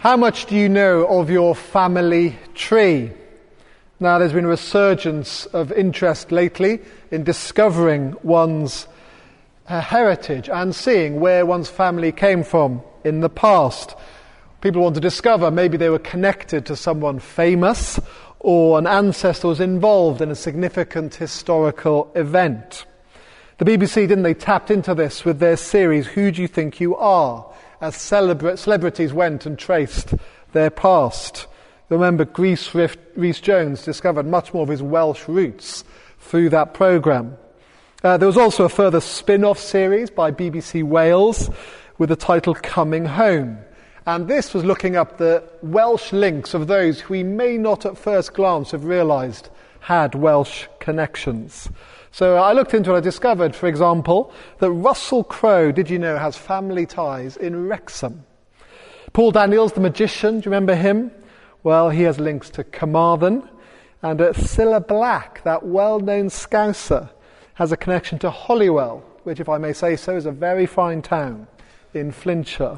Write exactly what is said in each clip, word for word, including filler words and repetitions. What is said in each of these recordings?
How much do you know of your family tree? Now, there's been a resurgence of interest lately in discovering one's uh, heritage and seeing where one's family came from in the past. People want to discover maybe they were connected to someone famous or an ancestor was involved in a significant historical event. The B B C, didn't they, tapped into this with their series, Who Do You Think You Are? As celebra- celebrities went and traced their past. Remember, Rhys Jones discovered much more of his Welsh roots through that programme. Uh, there was also a further spin-off series by B B C Wales with the title Coming Home. And this was looking up the Welsh links of those who we may not at first glance have realised had Welsh connections. So I looked into it, I discovered, for example, that Russell Crowe, did you know, has family ties in Wrexham. Paul Daniels, the magician, do you remember him? Well, he has links to Carmarthen. And uh, Cilla Black, that well-known Scouser, has a connection to Holywell, which, if I may say so, is a very fine town in Flintshire.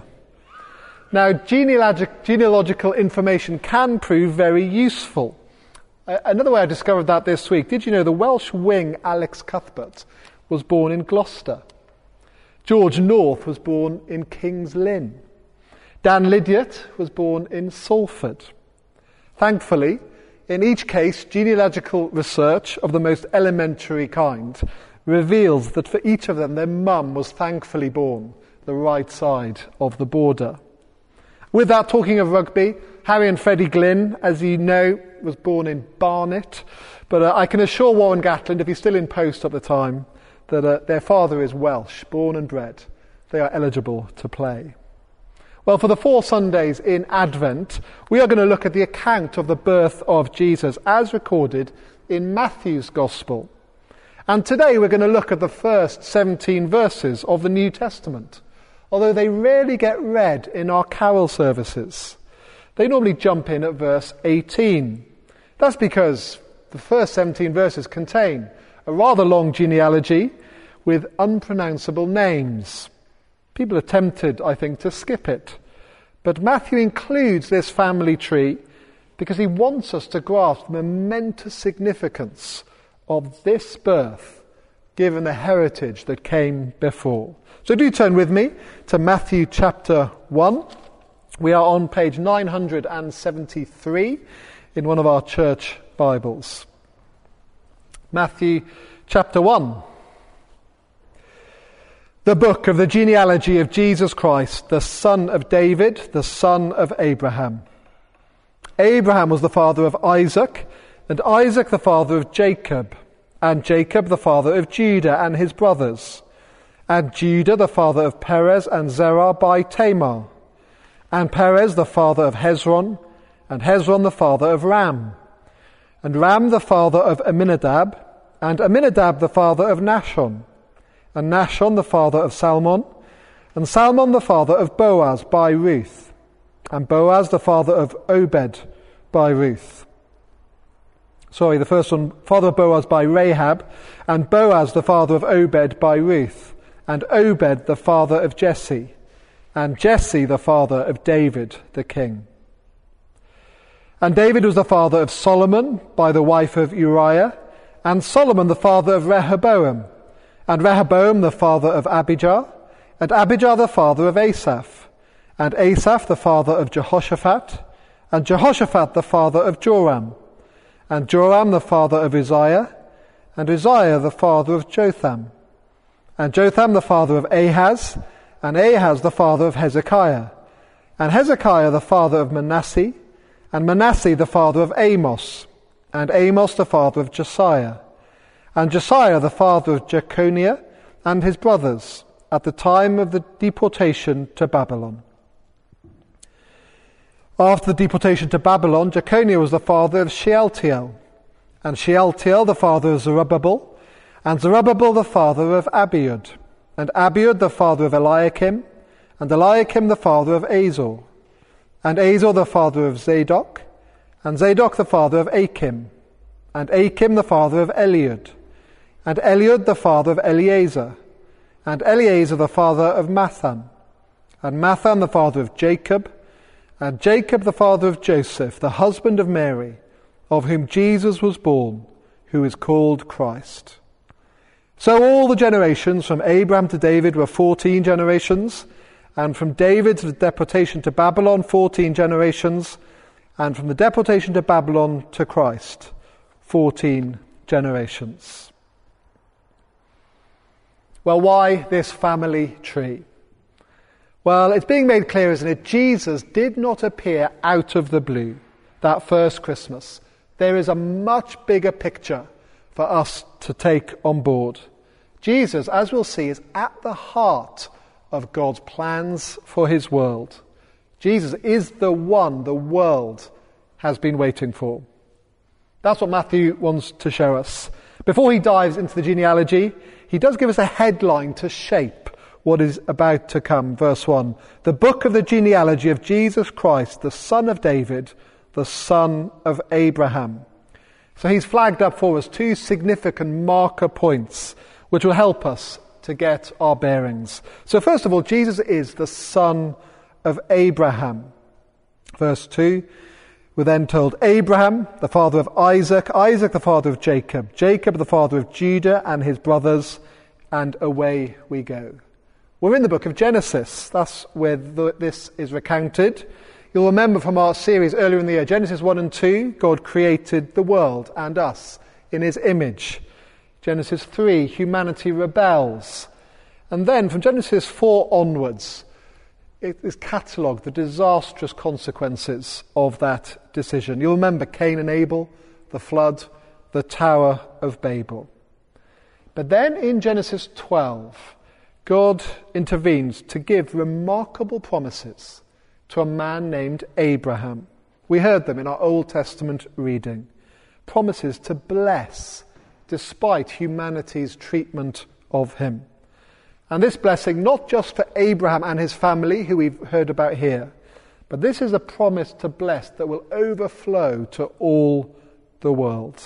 Now, genealogic, genealogical information can prove very useful. Another way I discovered that this week, did you know the Welsh wing Alex Cuthbert was born in Gloucester? George North was born in King's Lynn. Dan Lydiate was born in Salford. Thankfully, in each case, genealogical research of the most elementary kind reveals that for each of them, their mum was thankfully born the right side of the border. With that, talking of rugby, Harry and Freddie Glynn, as you know, was born in Barnet. But uh, I can assure Warren Gatland, if he's still in post at the time, that uh, their father is Welsh, born and bred. They are eligible to play. Well, for the four Sundays in Advent, we are going to look at the account of the birth of Jesus as recorded in Matthew's Gospel. And today we're going to look at the first seventeen verses of the New Testament, although they rarely get read in our carol services. They normally jump in at verse eighteen. That's because the first seventeen verses contain a rather long genealogy with unpronounceable names. People are tempted, I think, to skip it. But Matthew includes this family tree because he wants us to grasp the momentous significance of this birth, given the heritage that came before. So do turn with me to Matthew chapter one. We are on page nine hundred seventy-three in one of our church Bibles. Matthew chapter one. The book of the genealogy of Jesus Christ, the son of David, the son of Abraham. Abraham was the father of Isaac, and Isaac the father of Jacob, and Jacob the father of Judah and his brothers, and Judah the father of Perez and Zerah by Tamar, and Perez the father of Hezron, and Hezron the father of Ram, and Ram the father of Amminadab, and Amminadab the father of Nahshon, and Nahshon the father of Salmon, and Salmon the father of Boaz by Ruth, and Boaz the father of Obed by Ruth. Sorry, the first one, father of Boaz by Rahab, and Boaz the father of Obed by Ruth, and Obed the father of Jesse, and Jesse the father of David the king. And David was the father of Solomon by the wife of Uriah, and Solomon the father of Rehoboam, and Rehoboam the father of Abijah, and Abijah the father of Asaph, and Asaph the father of Jehoshaphat, and Jehoshaphat the father of Joram, and Joram the father of Uzziah, and Uzziah the father of Jotham, and Jotham the father of Ahaz, and Ahaz the father of Hezekiah, and Hezekiah the father of Manasseh, and Manasseh the father of Amos, and Amos the father of Josiah, and Josiah the father of Jeconiah and his brothers at the time of the deportation to Babylon. After the deportation to Babylon, Jeconiah was the father of Shealtiel, and Shealtiel the father of Zerubbabel, and Zerubbabel the father of Abiud, and Abiud the father of Eliakim, and Eliakim the father of Azor, and Azor the father of Zadok, and Zadok the father of Achim, and Achim the father of Eliud, and Eliud the father of Eleazar, and Eleazar the father of Mathan, and Mathan the father of Jacob, and Jacob the father of Joseph, the husband of Mary, of whom Jesus was born, who is called Christ. So all the generations from Abraham to David were fourteen generations, and from David to the deportation to Babylon, fourteen generations, and from the deportation to Babylon to Christ, fourteen generations. Well, why this family tree? Well, it's being made clear, isn't it? Jesus did not appear out of the blue that first Christmas. There is a much bigger picture for us to take on board. Jesus, as we'll see, is at the heart of God's plans for his world. Jesus is the one the world has been waiting for. That's what Matthew wants to show us. Before he dives into the genealogy, he does give us a headline to shape what is about to come. Verse one, the book of the genealogy of Jesus Christ, the son of David, the son of Abraham. So he's flagged up for us two significant marker points which will help us to get our bearings. So first of all, Jesus is the son of Abraham. Verse two, we're then told Abraham, the father of Isaac, Isaac the father of Jacob, Jacob the father of Judah and his brothers, and away we go. We're in the book of Genesis. That's where the, this is recounted. You'll remember from our series earlier in the year, Genesis one and two, God created the world and us in his image. Genesis three, humanity rebels. And then from Genesis four onwards, it is catalogued the disastrous consequences of that decision. You'll remember Cain and Abel, the flood, the Tower of Babel. But then in Genesis twelve, God intervenes to give remarkable promises to a man named Abraham. We heard them in our Old Testament reading. Promises to bless despite humanity's treatment of him. And this blessing, not just for Abraham and his family, who we've heard about here, but this is a promise to bless that will overflow to all the world.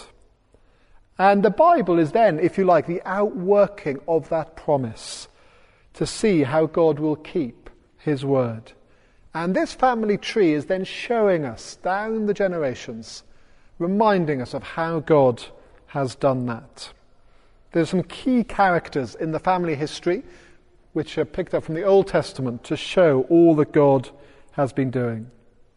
And the Bible is then, if you like, the outworking of that promise to see how God will keep his word. And this family tree is then showing us down the generations, reminding us of how God has done that. There's some key characters in the family history which are picked up from the Old Testament to show all that God has been doing.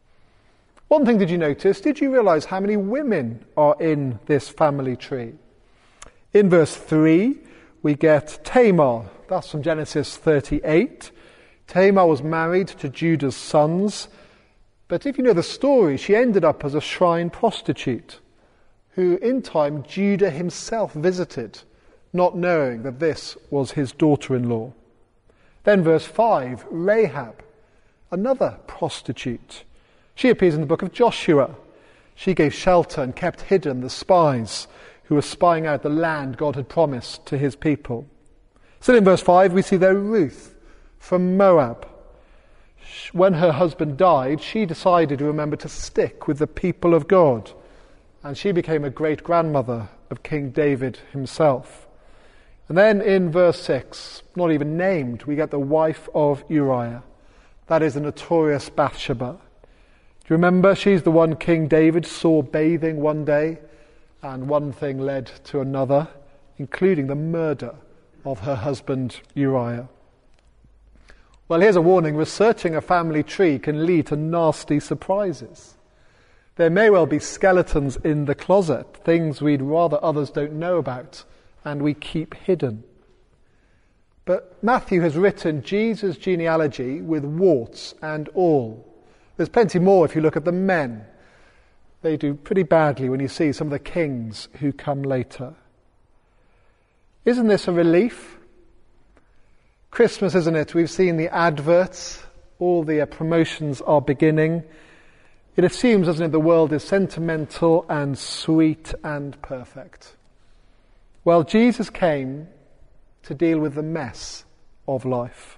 One thing did you notice? Did you realize how many women are in this family tree? In verse three, we get Tamar. That's from Genesis thirty-eight. Tamar was married to Judah's sons, but if you know the story, she ended up as a shrine prostitute, who in time Judah himself visited, not knowing that this was his daughter-in-law. Then verse five, Rahab, another prostitute. She appears in the book of Joshua. She gave shelter and kept hidden the spies who were spying out the land God had promised to his people. Still in verse five, we see there Ruth from Moab. When her husband died, she decided to remember to stick with the people of God, and she became a great-grandmother of King David himself. And then in verse six, not even named, we get the wife of Uriah. That is the notorious Bathsheba. Do you remember? She's the one King David saw bathing one day, and one thing led to another, including the murder of her husband Uriah. Well, here's a warning. Researching a family tree can lead to nasty surprises. There may well be skeletons in the closet, things we'd rather others don't know about, and we keep hidden. But Matthew has written Jesus' genealogy with warts and all. There's plenty more if you look at the men. They do pretty badly when you see some of the kings who come later. Isn't this a relief? Christmas, isn't it? We've seen the adverts, all the uh, promotions are beginning. It assumes, doesn't it, the world is sentimental and sweet and perfect. Well, Jesus came to deal with the mess of life.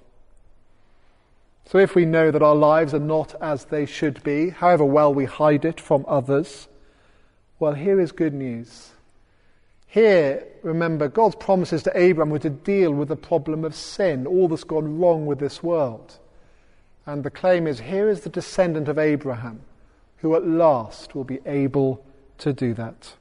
So if we know that our lives are not as they should be, however well we hide it from others, well, here is good news. Here, remember, God's promises to Abraham were to deal with the problem of sin, all that's gone wrong with this world. And the claim is, here is the descendant of Abraham, who at last will be able to do that.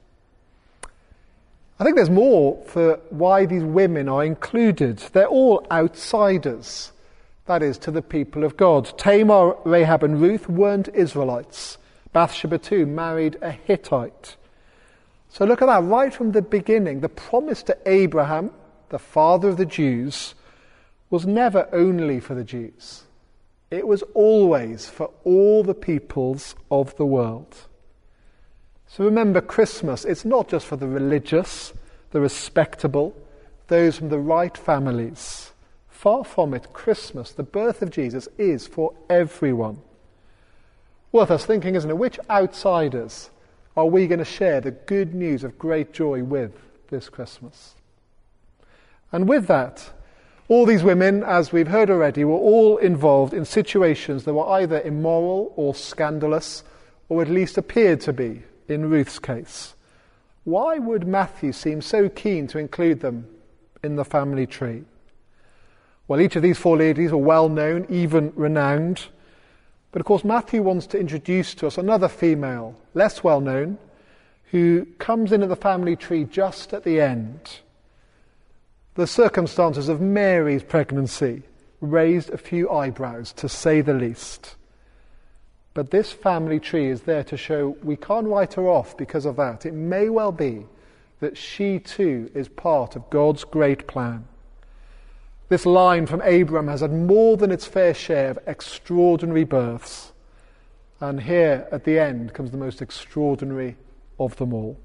I think there's more for why these women are included. They're all outsiders, that is, to the people of God. Tamar, Rahab and Ruth weren't Israelites. Bathsheba too married a Hittite. So look at that, right from the beginning, the promise to Abraham, the father of the Jews, was never only for the Jews. It was always for all the peoples of the world. So remember, Christmas, it's not just for the religious, the respectable, those from the right families. Far from it, Christmas, the birth of Jesus, is for everyone. Worth us thinking, isn't it? Which outsiders are we going to share the good news of great joy with this Christmas? And with that, all these women, as we've heard already, were all involved in situations that were either immoral or scandalous, or at least appeared to be, in Ruth's case. Why would Matthew seem so keen to include them in the family tree? Well, each of these four ladies are well known, even renowned. But of course, Matthew wants to introduce to us another female, less well known, who comes in at the family tree just at the end. The circumstances of Mary's pregnancy raised a few eyebrows, to say the least. But this family tree is there to show we can't write her off because of that. It may well be that she too is part of God's great plan. This line from Abraham has had more than its fair share of extraordinary births. And here at the end comes the most extraordinary of them all.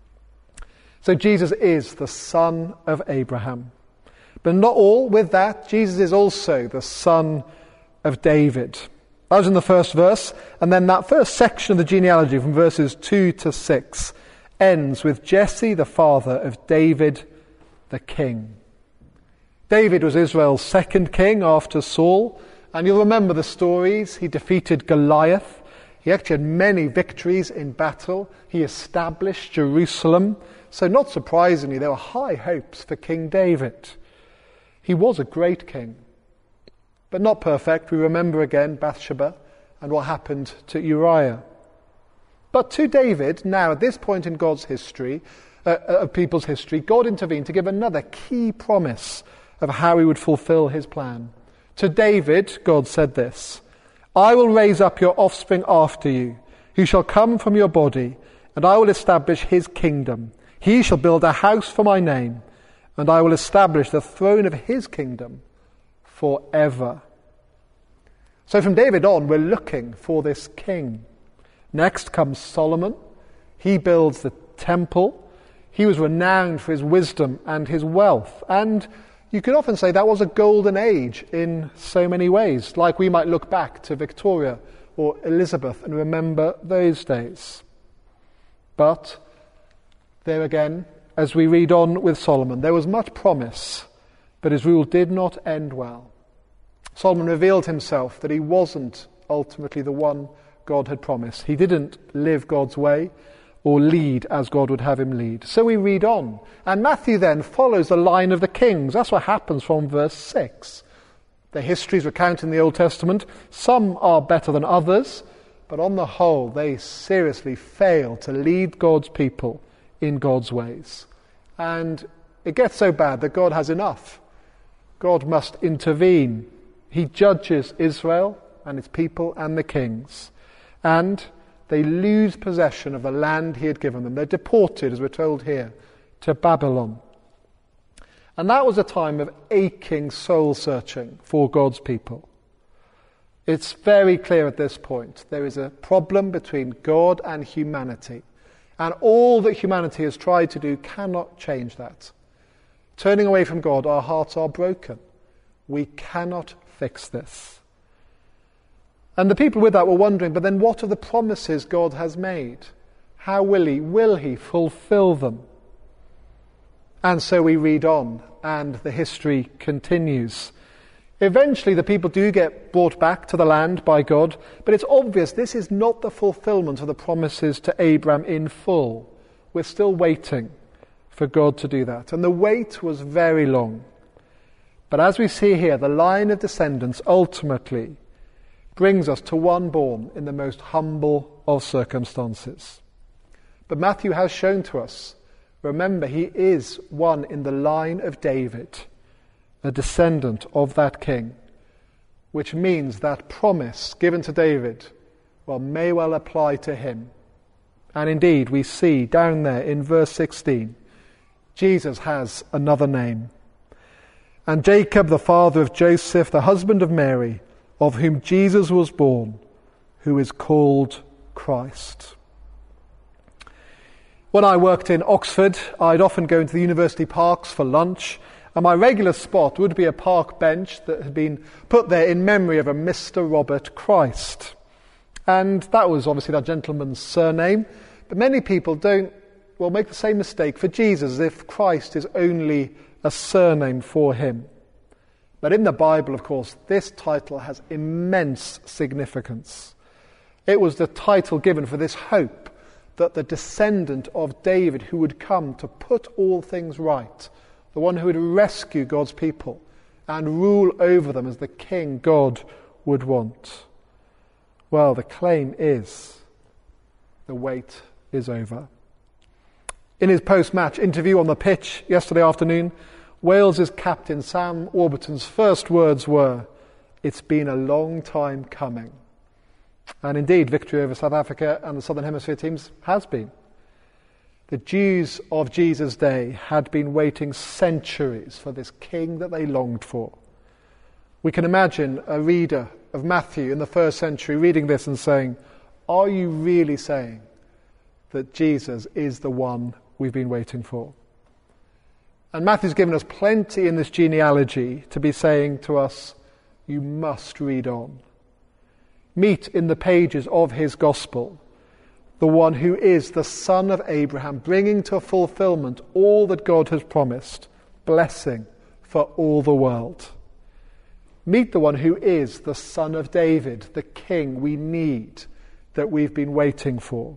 So Jesus is the son of Abraham. But not all with that. Jesus is also the son of David. That was in the first verse. And then that first section of the genealogy from verses two to six ends with Jesse, the father of David, the king. David was Israel's second king after Saul. And you'll remember the stories. He defeated Goliath. He actually had many victories in battle. He established Jerusalem. So not surprisingly, there were high hopes for King David. He was a great king, but not perfect. We remember again Bathsheba and what happened to Uriah. But to David, now at this point in God's history, uh, of people's history, God intervened to give another key promise of how he would fulfill his plan. To David, God said this, "I will raise up your offspring after you, who shall come from your body, and I will establish his kingdom. He shall build a house for my name, and I will establish the throne of his kingdom forever." So from David on, we're looking for this king. Next comes Solomon. He builds the temple. He was renowned for his wisdom and his wealth. And you could often say that was a golden age in so many ways, like we might look back to Victoria or Elizabeth and remember those days. But there again, as we read on with Solomon, there was much promise, but his rule did not end well. Solomon revealed himself that he wasn't ultimately the one God had promised. He didn't live God's way or lead as God would have him lead. So we read on. And Matthew then follows the line of the kings. That's what happens from verse six. The histories recounted in the Old Testament, some are better than others, but on the whole, they seriously fail to lead God's people in God's ways. And it gets so bad that God has enough. God must intervene. He judges Israel and its people and the kings. And they lose possession of the land he had given them. They're deported, as we're told here, to Babylon. And that was a time of aching soul-searching for God's people. It's very clear at this point. There is a problem between God and humanity. And all that humanity has tried to do cannot change that. Turning away from God, our hearts are broken. We cannot fix this. And the people with that were wondering, but then what are the promises God has made? How will he, will he fulfill them? And so we read on, and the history continues. Eventually the people do get brought back to the land by God, but it's obvious this is not the fulfillment of the promises to Abraham in full. We're still waiting for God to do that. And the wait was very long. But as we see here, the line of descendants ultimately brings us to one born in the most humble of circumstances. But Matthew has shown to us, remember, he is one in the line of David, a descendant of that king, which means that promise given to David, well, may well apply to him. And indeed, we see down there in verse sixteen, Jesus has another name. And Jacob, the father of Joseph, the husband of Mary, of whom Jesus was born, who is called Christ. When I worked in Oxford, I'd often go into the university parks for lunch, and my regular spot would be a park bench that had been put there in memory of a Mister Robert Christ. And that was obviously that gentleman's surname, but many people don't, well, make the same mistake for Jesus, as if Christ is only a surname for him. But in the Bible, of course, this title has immense significance. It was the title given for this hope that the descendant of David who would come to put all things right, the one who would rescue God's people and rule over them as the king God would want. Well, the claim is the wait is over. In his post-match interview on the pitch yesterday afternoon, Wales's captain Sam Warburton's first words were, "It's been a long time coming." And indeed, victory over South Africa and the Southern Hemisphere teams has been. The Jews of Jesus' day had been waiting centuries for this king that they longed for. We can imagine a reader of Matthew in the first century reading this and saying, "Are you really saying that Jesus is the one we've been waiting for?" And Matthew's given us plenty in this genealogy to be saying to us, you must read on. Meet in the pages of his gospel the one who is the son of Abraham, bringing to fulfillment all that God has promised, blessing for all the world. Meet the one who is the son of David, the king we need, that we've been waiting for.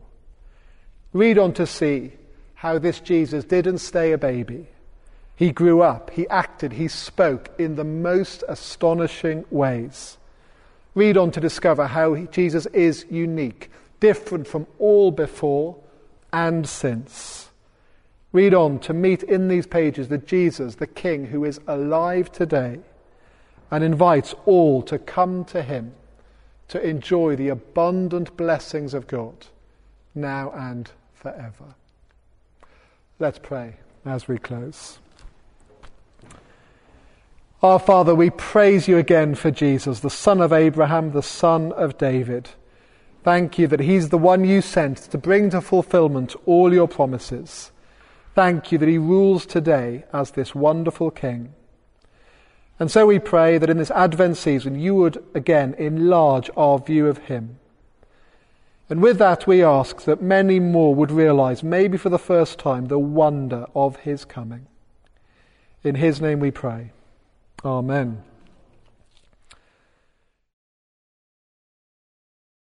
Read on to see how this Jesus didn't stay a baby. He grew up, he acted, he spoke in the most astonishing ways. Read on to discover how he, Jesus is unique, different from all before and since. Read on to meet in these pages the Jesus, the King, who is alive today and invites all to come to him to enjoy the abundant blessings of God now and forever. Let's pray as we close. Our Father, we praise you again for Jesus, the son of Abraham, the son of David. Thank you that he's the one you sent to bring to fulfillment all your promises. Thank you that he rules today as this wonderful King. And so we pray that in this Advent season you would again enlarge our view of him. And with that we ask that many more would realize, maybe for the first time, the wonder of his coming. In his name we pray. Amen.